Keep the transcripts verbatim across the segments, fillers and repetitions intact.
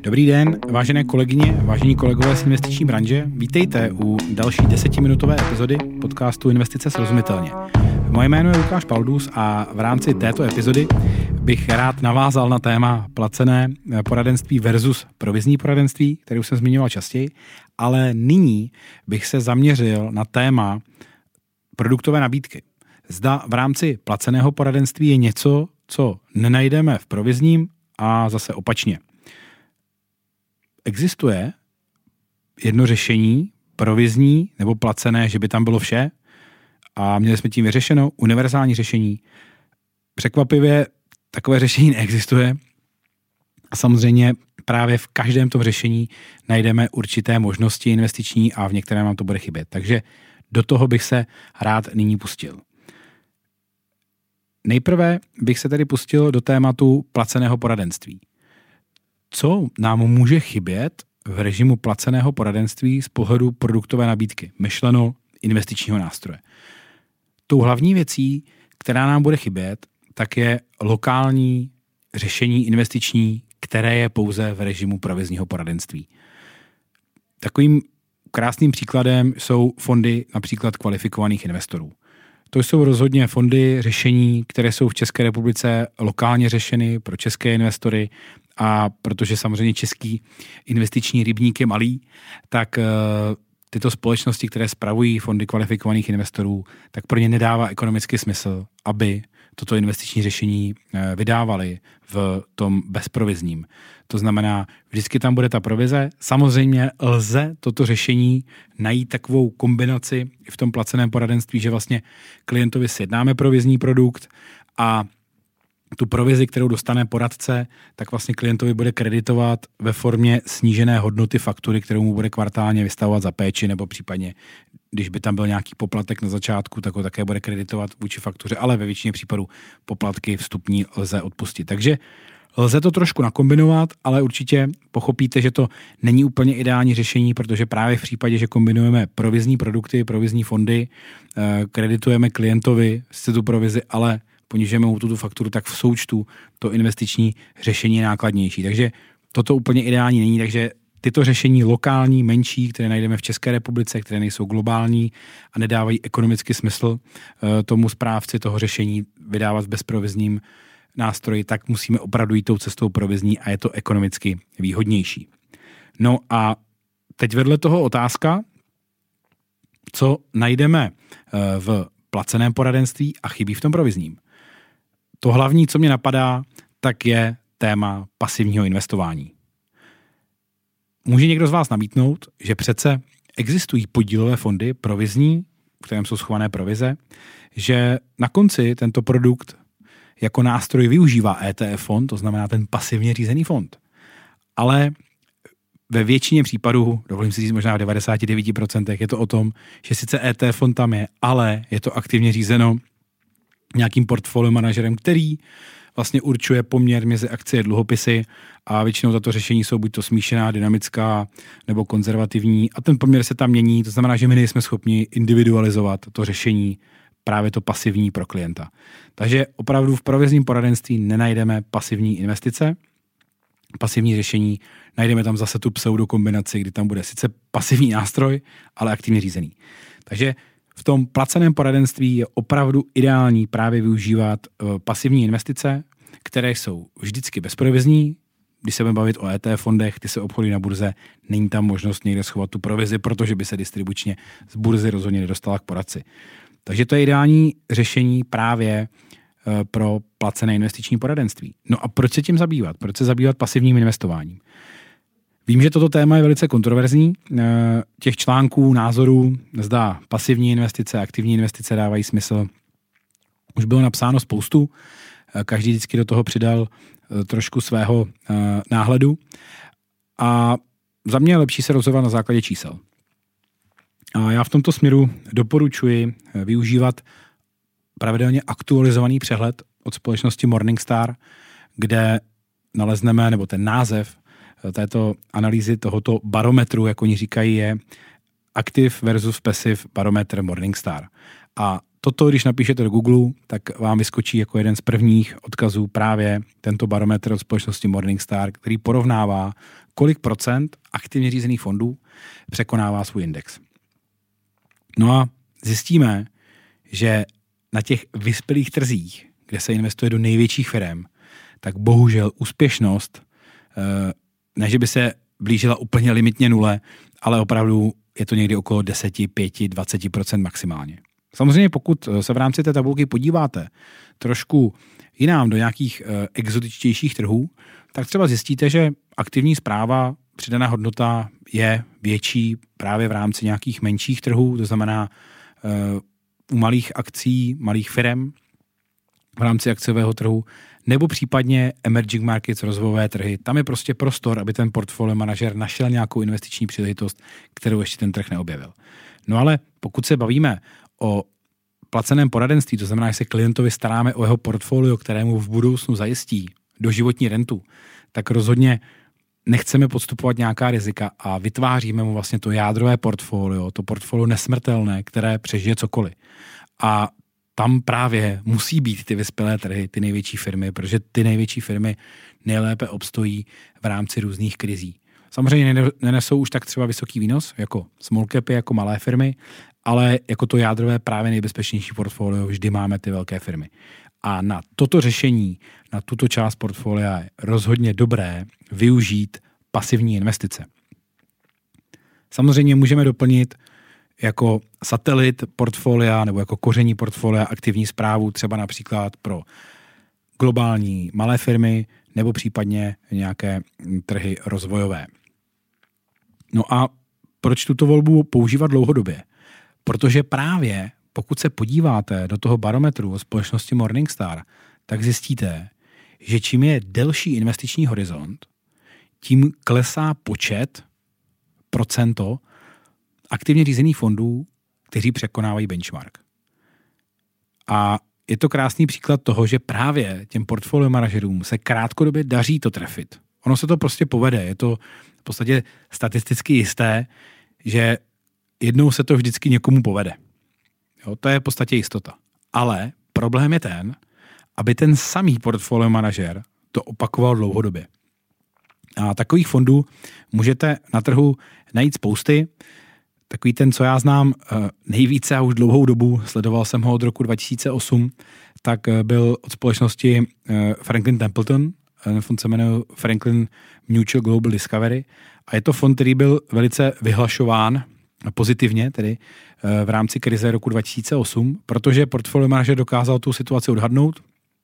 Dobrý den, vážené kolegyně, vážení kolegové z investiční branže. Vítejte u další desetiminutové epizody podcastu Investice srozumitelně. Moje jméno je Lukáš Paldus a v rámci této epizody bych rád navázal na téma placené poradenství versus provizní poradenství, které už jsem zmiňoval častěji, ale nyní bych se zaměřil na téma produktové nabídky. Zda v rámci placeného poradenství je něco, co nenajdeme v provizním a zase opačně. Existuje jedno řešení, provizní nebo placené, že by tam bylo vše a měli jsme tím vyřešeno, univerzální řešení. Překvapivě takové řešení neexistuje a samozřejmě právě v každém tom řešení najdeme určité možnosti investiční a v některém nám to bude chybět. Takže do toho bych se rád nyní pustil. Nejprve bych se tedy pustil do tématu placeného poradenství. Co nám může chybět v režimu placeného poradenství z pohledu produktové nabídky, myšleno investičního nástroje? Tou hlavní věcí, která nám bude chybět, tak je lokální řešení investiční, které je pouze v režimu provizního poradenství. Takovým krásným příkladem jsou fondy například kvalifikovaných investorů. To jsou rozhodně fondy řešení, které jsou v České republice lokálně řešeny pro české investory a protože samozřejmě český investiční rybník je malý, tak tyto společnosti, které spravují fondy kvalifikovaných investorů, tak pro ně nedává ekonomický smysl, aby toto investiční řešení vydávali v tom bezprovizním. To znamená, vždycky tam bude ta provize. Samozřejmě lze toto řešení najít takovou kombinaci v tom placeném poradenství, že vlastně klientovi sjednáme provizní produkt a tu provizi, kterou dostane poradce, tak vlastně klientovi bude kreditovat ve formě snížené hodnoty faktury, kterou mu bude kvartálně vystavovat za péči, nebo případně, když by tam byl nějaký poplatek na začátku, tak ho také bude kreditovat vůči faktuře, ale ve většině případů poplatky vstupní lze odpustit. Takže lze to trošku nakombinovat, ale určitě pochopíte, že to není úplně ideální řešení, protože právě v případě, že kombinujeme provizní produkty, provizní fondy, kreditujeme klientovi sice tu provizi, ale ponížeme mu tu fakturu, tak v součtu to investiční řešení je nákladnější. Takže toto úplně ideální není, takže tyto řešení lokální, menší, které najdeme v České republice, které nejsou globální a nedávají ekonomický smysl tomu správci toho řešení vydávat v bezprovizním nástroji, tak musíme opravdu jít tou cestou provizní a je to ekonomicky výhodnější. No a teď vedle toho otázka, co najdeme v placeném poradenství a chybí v tom provizním. To hlavní, co mě napadá, tak je téma pasivního investování. Může někdo z vás namítnout, že přece existují podílové fondy provizní, v kterém jsou schované provize, že na konci tento produkt jako nástroj využívá E T F fond, to znamená ten pasivně řízený fond. Ale ve většině případů, dovolím si říct možná v devadesát devět procent, je to o tom, že sice E T F fond tam je, ale je to aktivně řízeno nějakým portfolio manažerem, který vlastně určuje poměr mezi akcie a dluhopisy a většinou tato řešení jsou buď to smíšená, dynamická nebo konzervativní a ten poměr se tam mění, to znamená, že my nejsme schopni individualizovat to řešení právě to pasivní pro klienta. Takže opravdu v provizním poradenství nenajdeme pasivní investice, pasivní řešení, najdeme tam zase tu pseudokombinaci, kdy tam bude sice pasivní nástroj, ale aktivně řízený. Takže v tom placeném poradenství je opravdu ideální právě využívat pasivní investice, které jsou vždycky bezprovizní. Když se budeme bavit o E T F fondech, ty se obchodují na burze, není tam možnost někde schovat tu provizi, protože by se distribučně z burzy rozhodně nedostala k poradci. Takže to je ideální řešení právě pro placené investiční poradenství. No a proč se tím zabývat? Proč se zabývat pasivním investováním? Vím, že toto téma je velice kontroverzní. Těch článků, názorů, zda pasivní investice, aktivní investice dávají smysl. Už bylo napsáno spoustu. Každý vždycky do toho přidal trošku svého náhledu. A za mě je lepší se rozhodovat na základě čísel. A já v tomto směru doporučuji využívat pravidelně aktualizovaný přehled od společnosti Morningstar, kde nalezneme, nebo ten název této analýzy, tohoto barometru, jak oni říkají, je Active versus Passive barometr Morningstar. A toto, když napíšete do Google, tak vám vyskočí jako jeden z prvních odkazů právě tento barometr od společnosti Morningstar, který porovnává, kolik procent aktivně řízených fondů překonává svůj index. No a zjistíme, že na těch vyspělých trzích, kde se investuje do největších firm, tak bohužel úspěšnost, ne že by se blížila úplně limitně nule, ale opravdu je to někdy okolo deset, pět, dvacet procent maximálně. Samozřejmě pokud se v rámci té tabulky podíváte trošku jinam do nějakých exotičtějších trhů, tak třeba zjistíte, že aktivní správa, přidaná hodnota je větší právě v rámci nějakých menších trhů, to znamená u malých akcí, malých firem v rámci akciového trhu, nebo případně emerging markets, rozvojové trhy. Tam je prostě prostor, aby ten portfolio manažer našel nějakou investiční příležitost, kterou ještě ten trh neobjevil. No ale pokud se bavíme o placeném poradenství, to znamená, že se klientovi staráme o jeho portfolio, kterému v budoucnu zajistí doživotní rentu, tak rozhodně nechceme podstupovat nějaká rizika a vytváříme mu vlastně to jádrové portfolio, to portfolio nesmrtelné, které přežije cokoliv. A tam právě musí být ty vyspělé trhy, ty největší firmy, protože ty největší firmy nejlépe obstojí v rámci různých krizí. Samozřejmě nenesou už tak třeba vysoký výnos, jako small capy, jako malé firmy, ale jako to jádrové právě nejbezpečnější portfolio vždy máme ty velké firmy. A na toto řešení, na tuto část portfolia je rozhodně dobré využít pasivní investice. Samozřejmě můžeme doplnit jako satelit portfolia nebo jako koření portfolia aktivní správu třeba například pro globální malé firmy nebo případně nějaké trhy rozvojové. No a proč tuto volbu používat dlouhodobě? Protože právě pokud se podíváte do toho barometru o společnosti Morningstar, tak zjistíte, že čím je delší investiční horizont, tím klesá počet, procento aktivně řízených fondů, kteří překonávají benchmark. A je to krásný příklad toho, že právě těm portfolio manažerům se krátkodobě daří to trefit. Ono se to prostě povede. Je to v podstatě statisticky jisté, že jednou se to vždycky někomu povede. Jo, to je v podstatě jistota. Ale problém je ten, aby ten samý portfolio manažer to opakoval dlouhodobě. A takových fondů můžete na trhu najít spousty. Takový ten, co já znám nejvíce a už dlouhou dobu, sledoval jsem ho od roku dva tisíce osm, tak byl od společnosti Franklin Templeton. Ten fond se jmenuje Franklin Mutual Global Discovery a je to fond, který byl velice vyhlašován pozitivně, tedy v rámci krize roku dva tisíce osm, protože portfolio manažer dokázal tu situaci odhadnout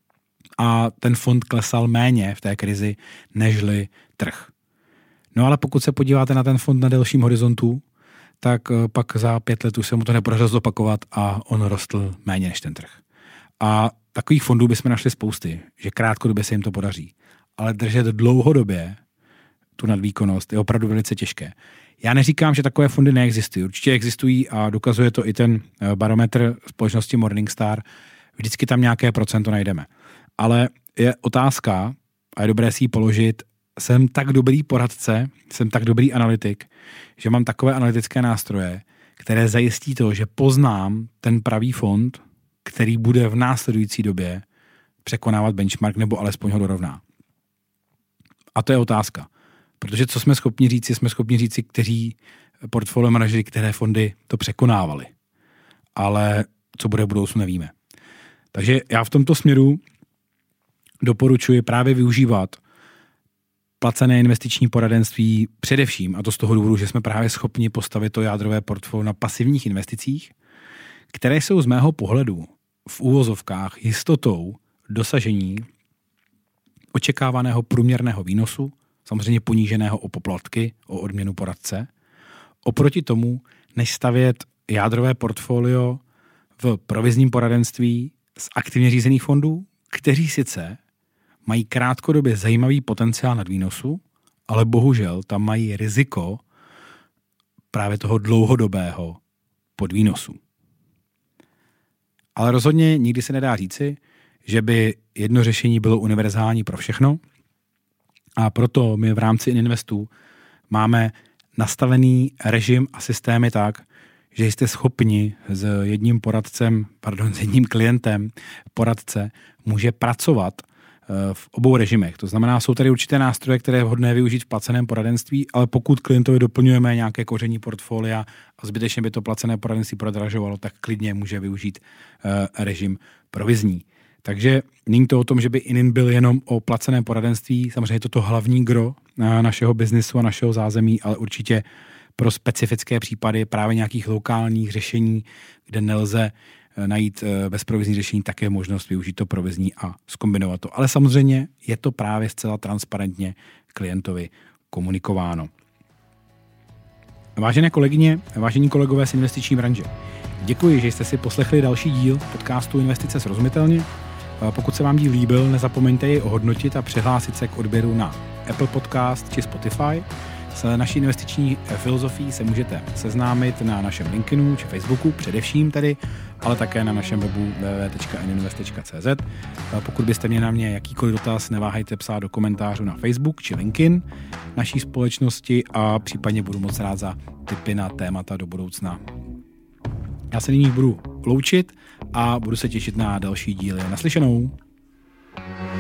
a ten fond klesal méně v té krizi nežli trh. No ale pokud se podíváte na ten fond na delším horizontu, tak pak za pět let už se mu to nepodařilo zopakovat a on rostl méně než ten trh. A takových fondů bychom našli spousty, že krátkodobě se jim to podaří. Ale držet dlouhodobě tu nadvýkonnost je opravdu velice těžké. Já neříkám, že takové fondy neexistují. Určitě existují a dokazuje to i ten barometr společnosti Morningstar. Vždycky tam nějaké procento najdeme. Ale je otázka, a je dobré si ji položit, jsem tak dobrý poradce, jsem tak dobrý analytik, že mám takové analytické nástroje, které zajistí to, že poznám ten pravý fond, který bude v následující době překonávat benchmark nebo alespoň ho dorovná. A to je otázka. Protože co jsme schopni říci, jsme schopni říci, kteří portfolio manažeři, které fondy to překonávali. Ale co bude v budoucnu, nevíme. Takže já v tomto směru doporučuji právě využívat placené investiční poradenství především, a to z toho důvodu, že jsme právě schopni postavit to jádrové portfolio na pasivních investicích, které jsou z mého pohledu v úvozovkách jistotou dosažení očekávaného průměrného výnosu, samozřejmě poníženého o poplatky, o odměnu poradce, oproti tomu, než stavět jádrové portfolio v provizním poradenství z aktivně řízených fondů, kteří sice mají krátkodobě zajímavý potenciál nadvýnosu, ale bohužel tam mají riziko právě toho dlouhodobého podvýnosu. Ale rozhodně nikdy se nedá říci, že by jedno řešení bylo univerzální pro všechno, a proto my v rámci Ininvestu máme nastavený režim a systémy tak, že jste schopni s jedním poradcem, pardon, s jedním klientem poradce může pracovat v obou režimech. To znamená, jsou tady určité nástroje, které je vhodné využít v placeném poradenství, ale pokud klientovi doplňujeme nějaké koření portfolia a zbytečně by to placené poradenství prodražovalo, tak klidně může využít režim provizní. Takže není to o tom, že by Inin byl jenom o placeném poradenství, samozřejmě je to to hlavní gro našeho biznisu a našeho zázemí, ale určitě pro specifické případy právě nějakých lokálních řešení, kde nelze najít bezprovizní řešení, tak je možnost využít to provizní a zkombinovat to. Ale samozřejmě je to právě zcela transparentně klientovi komunikováno. Vážené kolegyně, vážení kolegové z investiční branže, děkuji, že jste si poslechli další díl podcastu Investice srozumitelně. Pokud se vám díl líbil, nezapomeňte ji ohodnotit a přihlásit se k odběru na Apple Podcast či Spotify. S naší investiční filozofií se můžete seznámit na našem LinkedInu či Facebooku, především tedy, ale také na našem webu w w w tečka ininvest tečka c z. Pokud byste měli na mě jakýkoliv dotaz, neváhejte psát do komentářů na Facebook či LinkedIn naší společnosti a případně budu moc rád za tipy na témata do budoucna. Já se nyní budu loučit a budu se těšit na další díly. Naslyšenou.